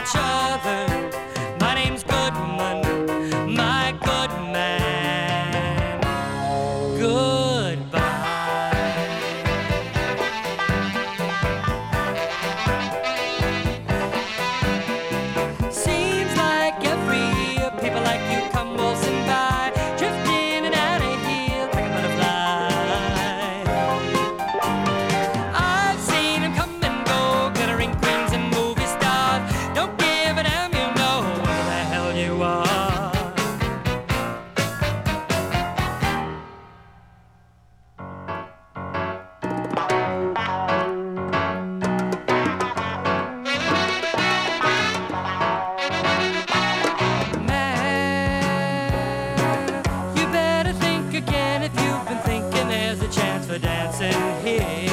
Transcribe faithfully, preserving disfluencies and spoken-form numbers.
each other. My name's Goodman, my good man. Goodbye. Seems like every year people like you come waltzing by, drifting in and out of here like a butterfly. I've seen them come and go, glittering queens and movie stars. Don't give a damn, you know who the hell you are. Man, you better think again if you've been thinking there's a chance for dancing here.